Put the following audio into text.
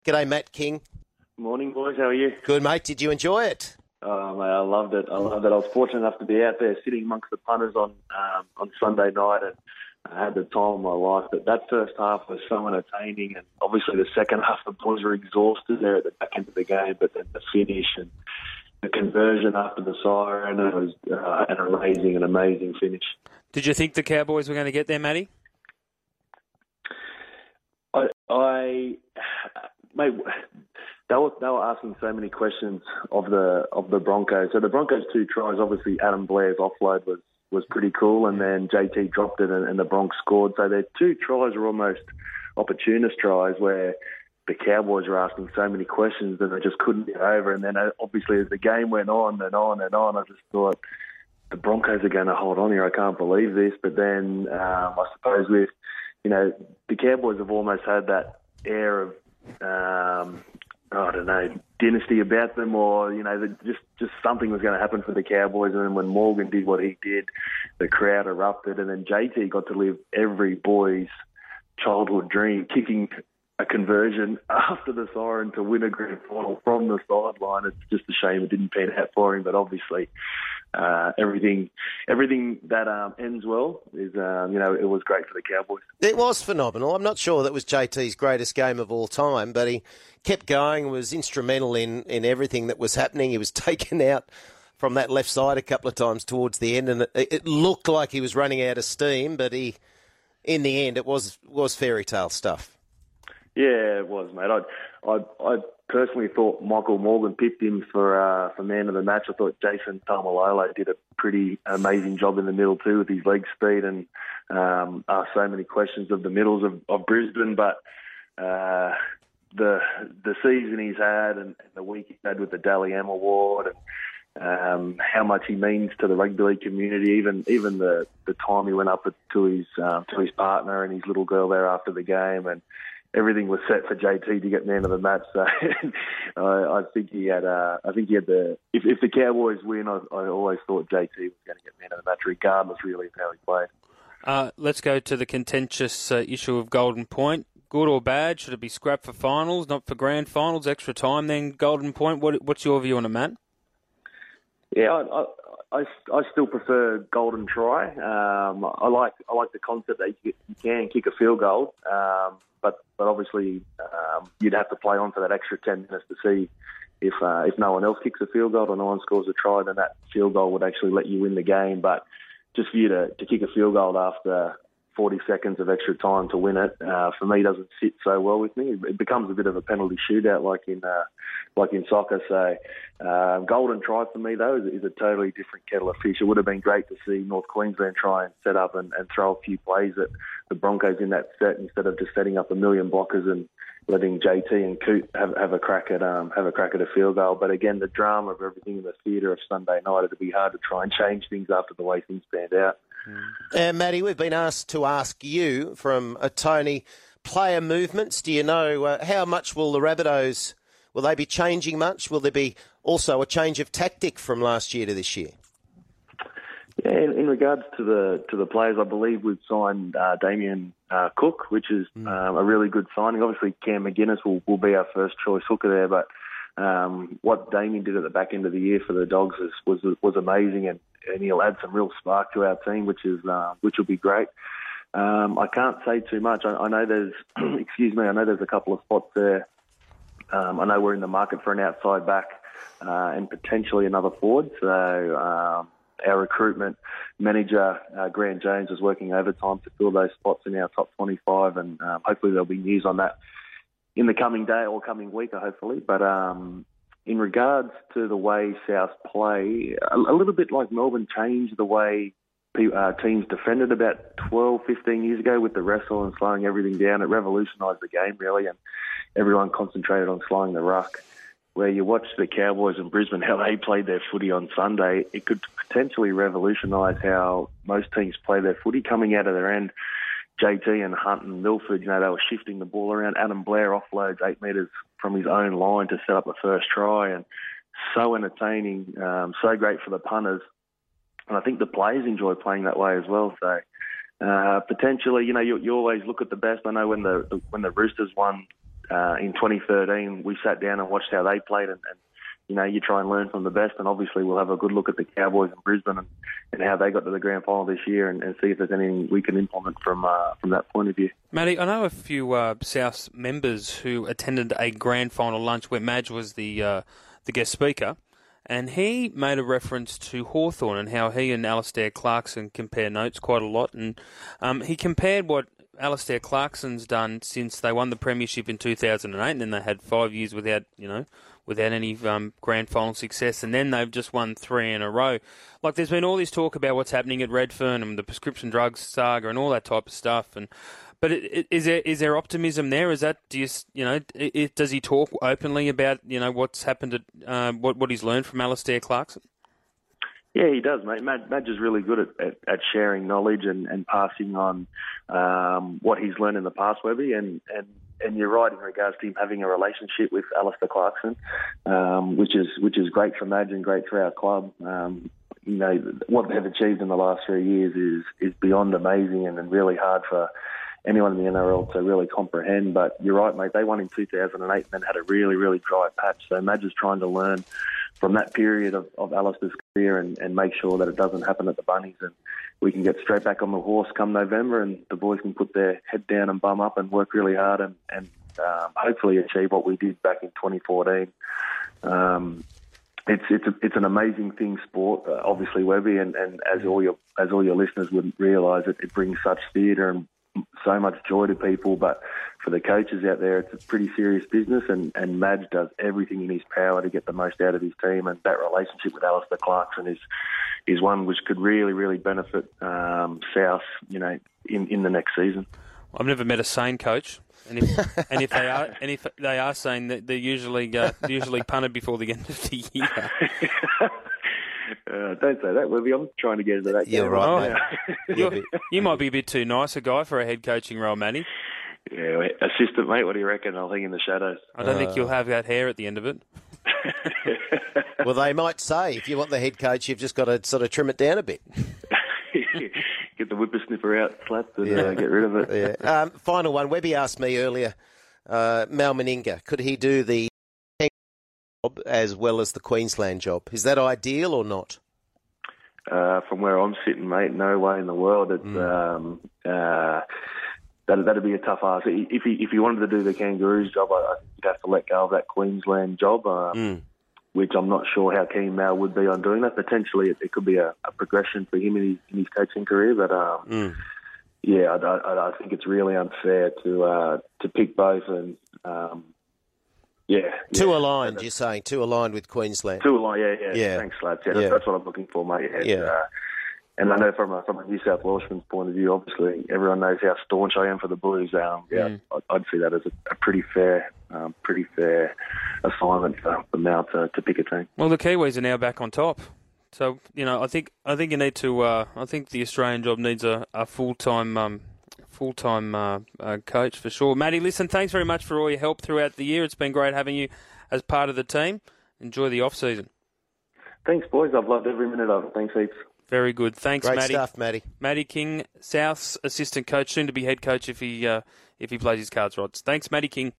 G'day, Matt King. Morning, boys. How are you? Good, mate. Did you enjoy it? Oh, mate, I loved it. I was fortunate enough to be out there sitting amongst the punters on Sunday night, and I had the time of my life. But that first half was so entertaining, and obviously the second half, the boys were exhausted there at the back end of the game. But then the finish and the conversion after the siren, it was an amazing finish. Did you think the Cowboys were going to get there, Matty? Mate, they were asking so many questions of the Broncos. So the Broncos' 2 tries, obviously Adam Blair's offload was pretty cool, and then JT dropped it and the Broncos scored. So their 2 tries were almost opportunist tries where the Cowboys were asking so many questions that they just couldn't get over. And then obviously as the game went on and on and on, I just thought the Broncos are going to hold on here. I can't believe this. But then I suppose with, the Cowboys have almost had that air of, I don't know, dynasty about them, or just something was going to happen for the Cowboys. And then when Morgan did what he did, the crowd erupted, and then JT got to live every boy's childhood dream, kicking a conversion after the siren to win a grand final from the sideline. It's just a shame it didn't pan out for him, but obviously everything that ends well is, it was great for the Cowboys. It was phenomenal. I'm not sure that was JT's greatest game of all time, but he kept going, was instrumental in everything that was happening. He was taken out from that left side a couple of times towards the end, and it looked like he was running out of steam, but in the end, it was fairy tale stuff. Yeah, it was, mate. I personally thought Michael Morgan picked him for man of the match. I thought Jason Taumalolo did a pretty amazing job in the middle too with his leg speed, and asked so many questions of the middles of Brisbane. But the season he's had and the week he's had with the Dally M Award, and how much he means to the rugby league community, even the time he went up to his partner and his little girl there after the game, and everything was set for JT to get man of the match. So I think he had the. If the Cowboys win, I always thought JT was going to get man of the match, regardless really of how he played. Let's go to the contentious issue of Golden Point. Good or bad? Should it be scrapped for finals, not for grand finals? Extra time, then Golden Point. What's your view on it, Matt? Yeah, I still prefer golden try. I like the concept that you can kick a field goal, but obviously you'd have to play on for that extra 10 minutes to see if no one else kicks a field goal or no one scores a try, then that field goal would actually let you win the game. But just for you to kick a field goal after 40 seconds of extra time to win it, for me, doesn't sit so well with me. It becomes a bit of a penalty shootout like in soccer. So golden try for me, though, is a totally different kettle of fish. It would have been great to see North Queensland try and set up and throw a few plays at the Broncos in that set instead of just setting up a million blockers and letting JT and Coot have a crack at a field goal. But again, the drama of everything in the theatre of Sunday night, it'd be hard to try and change things after the way things panned out. Matty, we've been asked to ask you from Tony, player movements. Do you know how much will the Rabbitohs, will they be changing much? Will there be also a change of tactic from last year to this year? Yeah, in regards to the players, I believe we've signed Damien Cook, which is a really good signing. Obviously, Cam McGuinness will be our first choice hooker there, but what Damien did at the back end of the year for the Dogs was amazing, and he'll add some real spark to our team, which will be great. I can't say too much. I know there's I know there's a couple of spots there. I know we're in the market for an outside back and potentially another forward. So our recruitment manager, Grant Jones, is working overtime to fill those spots in our top 25, and hopefully there'll be news on that in the coming day or coming week, hopefully. But in regards to the way South play, a little bit like Melbourne changed the way teams defended about 12, 15 years ago with the wrestle and slowing everything down. It revolutionised the game, really, and everyone concentrated on slowing the ruck. Where you watch the Cowboys in Brisbane, how they played their footy on Sunday, it could potentially revolutionise how most teams play their footy coming out of their end. JT and Hunt and Milford, they were shifting the ball around. Adam Blair offloads 8 metres from his own line to set up the first try, and so entertaining, so great for the punters. And I think the players enjoy playing that way as well. So potentially, you always look at the best. I know when the Roosters won in 2013 we sat down and watched how they played, and you try and learn from the best, and obviously we'll have a good look at the Cowboys in Brisbane and how they got to the grand final this year, and see if there's anything we can implement from that point of view. Matty, I know a few South members who attended a grand final lunch where Madge was the guest speaker, and he made a reference to Hawthorn and how he and Alistair Clarkson compare notes quite a lot, and he compared what Alistair Clarkson's done since they won the premiership in 2008, and then they had 5 years without any grand final success, and then they've just won 3 in a row. Like, there's been all this talk about what's happening at Redfern and the prescription drugs saga and all that type of stuff. But is there optimism there? Is that does he talk openly about what's happened at what he's learned from Alistair Clarkson? Yeah, he does, mate. Madge is really good at sharing knowledge and passing on what he's learned in the past, Webby, and you're right in regards to him having a relationship with Alistair Clarkson, which is great for Madge and great for our club. What they've achieved in the last 3 years is beyond amazing and really hard for anyone in the NRL to really comprehend. But you're right, mate. They won in 2008 and then had a really, really dry patch. So Madge is trying to learn from that period of Alistair's career and make sure that it doesn't happen at the Bunnies, and we can get straight back on the horse come November, and the boys can put their head down and bum up and work really hard and hopefully achieve what we did back in 2014. It's an amazing thing, sport, obviously, Webby, and as all your listeners would realise, it brings such theatre and so much joy to people, but for the coaches out there, it's a pretty serious business, and Madge does everything in his power to get the most out of his team, and that relationship with Alistair Clarkson is one which could really, really benefit South, in the next season. I've never met a sane coach, and if they are sane, they're usually punted before the end of the year. Don't say that, Webby. I'm trying to get into that. You're right. You might be a bit too nice a guy for a head coaching role, Matty. Yeah, assistant, mate. What do you reckon? I'll hang in the shadows. I don't think you'll have that hair at the end of it. Well, they might say if you want the head coach, you've just got to sort of trim it down a bit. Get the whippersnipper out, slapped, and get rid of it. Yeah. Final one. Webby asked me earlier, Mal Meninga, could he do the job as well as the Queensland job? Is that ideal or not? From where I'm sitting, mate, no way in the world. It's that'd be a tough ask. If he wanted to do the Kangaroos job, you'd have to let go of that Queensland job, which I'm not sure how keen Mal would be on doing that. Potentially, it could be a progression for him in his coaching career, but yeah, I think it's really unfair to pick both and. Too aligned, you're saying? Too aligned with Queensland? Too aligned, yeah. Thanks, lads. Yeah, that's what I'm looking for, mate. And I know from a New South Welshman's point of view, obviously, everyone knows how staunch I am for the Blues. I'd see that as a pretty fair assignment for Mal to pick a team. Well, the Kiwis are now back on top. So, I think you need to. I think the Australian job needs a full-time coach for sure. Matty, listen, thanks very much for all your help throughout the year. It's been great having you as part of the team. Enjoy the off-season. Thanks, boys. I've loved every minute of it. Thanks heaps. Very good. Thanks, Great Matty. Great stuff, Matty. Matty King, South's assistant coach, soon to be head coach if he plays his cards right. Thanks, Matty King.